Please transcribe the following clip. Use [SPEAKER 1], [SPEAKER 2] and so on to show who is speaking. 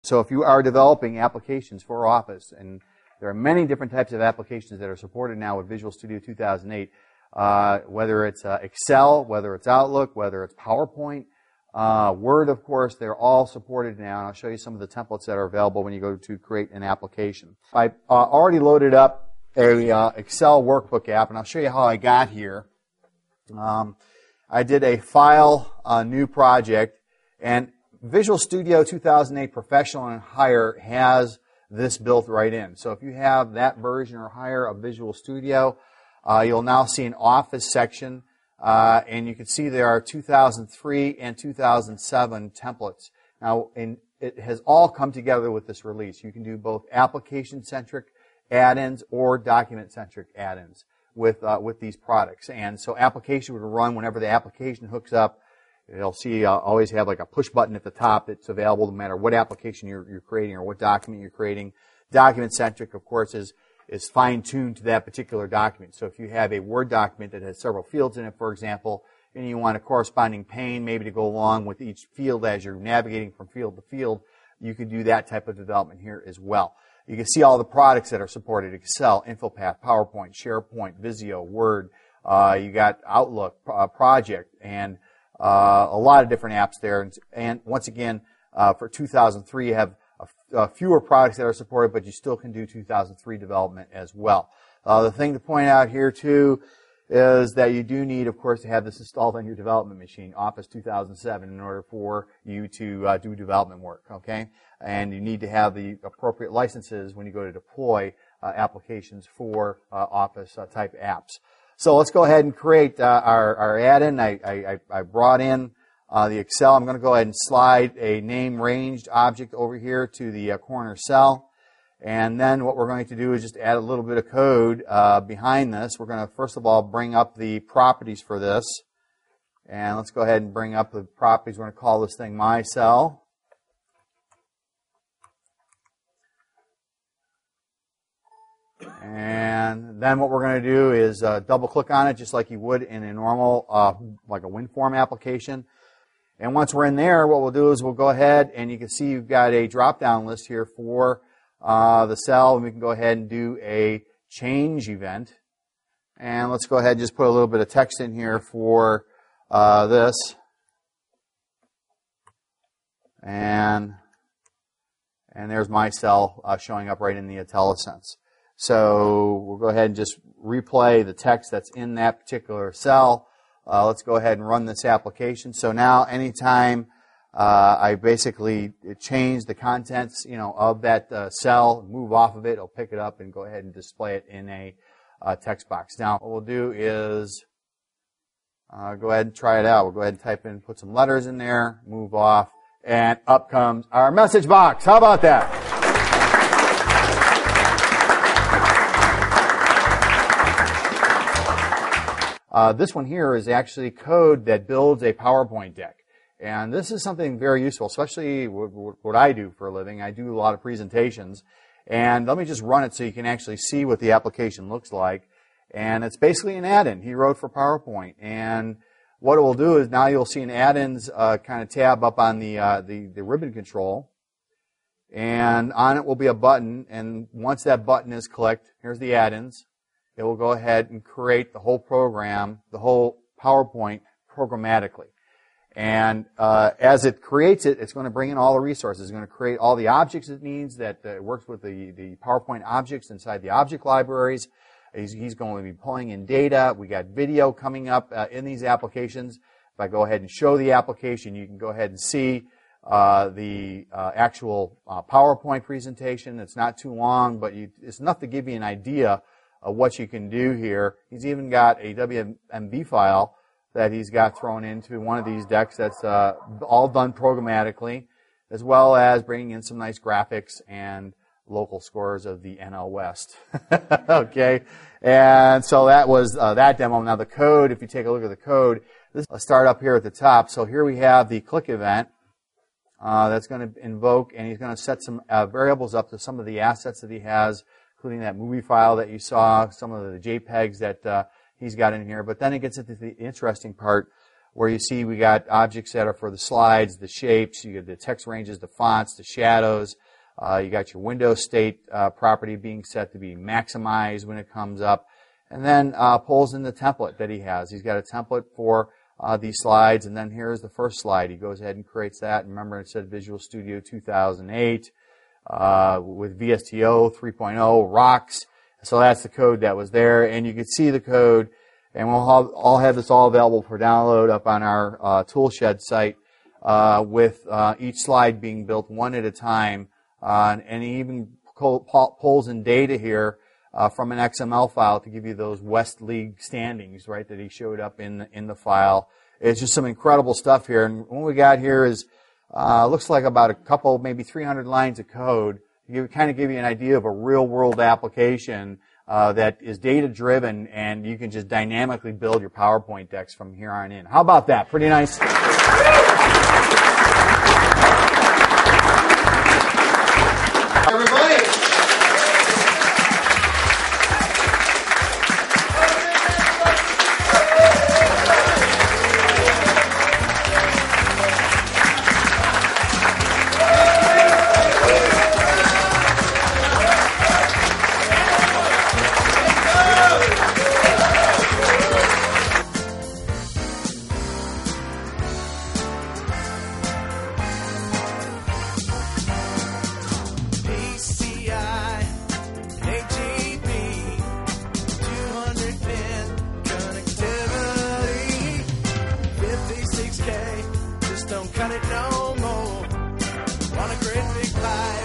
[SPEAKER 1] So if you are developing applications for Office, and there are many different types of applications that are supported now with Visual Studio 2008, whether it's Excel, whether it's Outlook, whether it's PowerPoint, Word, of course, they're all supported now, and I'll show you some of the templates that are available when you go to create an application. I've already loaded up a Excel workbook app, and I'll show you how I got here. I did a file, new project, and Visual Studio 2008 Professional and Higher has this built right in. So if you have that version or higher of Visual Studio, you'll now see an Office section, and you can see there are 2003 and 2007 templates. Now, it has all come together with this release. You can do both application-centric add-ins or document-centric add-ins with these products. And so application would run whenever the application hooks up. You'll see always have like a push button at the top that's available no matter what application you're creating or what document you're creating. Document-centric, of course, is fine-tuned to that particular document. So if you have a Word document that has several fields in it, for example, and you want a corresponding pane maybe to go along with each field as you're navigating from field to field, you can do that type of development here as well. You can see all the products that are supported: Excel, InfoPath, PowerPoint, SharePoint, Visio, Word. You got Outlook, Project, and a lot of different apps there. And once again, for 2003, you have fewer products that are supported, but you still can do 2003 development as well. The thing to point out here, too, is that you do need, of course, to have this installed on your development machine, Office 2007, in order for you to do development work, okay? And you need to have the appropriate licenses when you go to deploy applications for Office-type apps. So let's go ahead and create our add-in. I brought in the Excel. I'm going to go ahead and slide a name ranged object over here to the corner cell. And then what we're going to do is just add a little bit of code behind this. We're going to, first of all, bring up the properties for this. And let's go ahead and bring up the properties. We're going to call this thing My Cell. And then what we're going to do is double click on it just like you would in a normal, like a WinForm application. And once we're in there, what we'll do is we'll go ahead and you can see you've got a drop-down list here for the cell, and we can go ahead and do a change event. And let's go ahead and just put a little bit of text in here for this. And there's my cell showing up right in the IntelliSense. So we'll go ahead and just replay the text that's in that particular cell. Let's go ahead and run this application. So now anytime I basically change the contents, of that cell, move off of it, it'll pick it up and go ahead and display it in a text box. Now what we'll do is go ahead and try it out. We'll go ahead and type in, put some letters in there, move off, and up comes our message box. How about that? This one here is actually code that builds a PowerPoint deck. And this is something very useful, especially what I do for a living. I do a lot of presentations. And let me just run it so you can actually see what the application looks like. And it's basically an add-in he wrote for PowerPoint. And what it will do is now you'll see an add-ins kind of tab up on the ribbon control. And on it will be a button. And once that button is clicked, here's the add-ins. It will go ahead and create the whole program, the whole PowerPoint programmatically. And as it creates it, it's going to bring in all the resources. It's going to create all the objects it needs that works with the PowerPoint objects inside the object libraries. He's going to be pulling in data. We got video coming up in these applications. If I go ahead and show the application, you can go ahead and see the actual PowerPoint presentation. It's not too long, but it's enough to give you an idea of what you can do here. He's even got a WMV file that he's got thrown into one of these decks that's all done programmatically, as well as bringing in some nice graphics and local scores of the NL West. Okay, and so that was that demo. Now the code, if you take a look at the code, this will start up here at the top. So here we have the click event that's going to invoke, and he's going to set some variables up to some of the assets that he has, including that movie file that you saw, some of the JPEGs that he's got in here. But then it gets into the interesting part where you see we got objects that are for the slides, the shapes, you get the text ranges, the fonts, the shadows. You got your window state property being set to be maximized when it comes up. And then pulls in the template that he has. He's got a template for these slides, and then here's the first slide. He goes ahead and creates that. Remember, it said Visual Studio 2008 with VSTO 3.0 rocks. So that's the code that was there, and you can see the code, and we'll all have this all available for download up on our Toolshed site with each slide being built one at a time, and he even pulls in data here from an XML file to give you those West League standings, right, that he showed up in the file. It's just some incredible stuff here. And what we got here is, looks like about a couple, maybe 300 lines of code to kind of give you an idea of a real-world application that is data-driven, and you can just dynamically build your PowerPoint decks from here on in. How about that? Pretty nice. Everybody.
[SPEAKER 2] Don't cut it no more. Want a great big pie.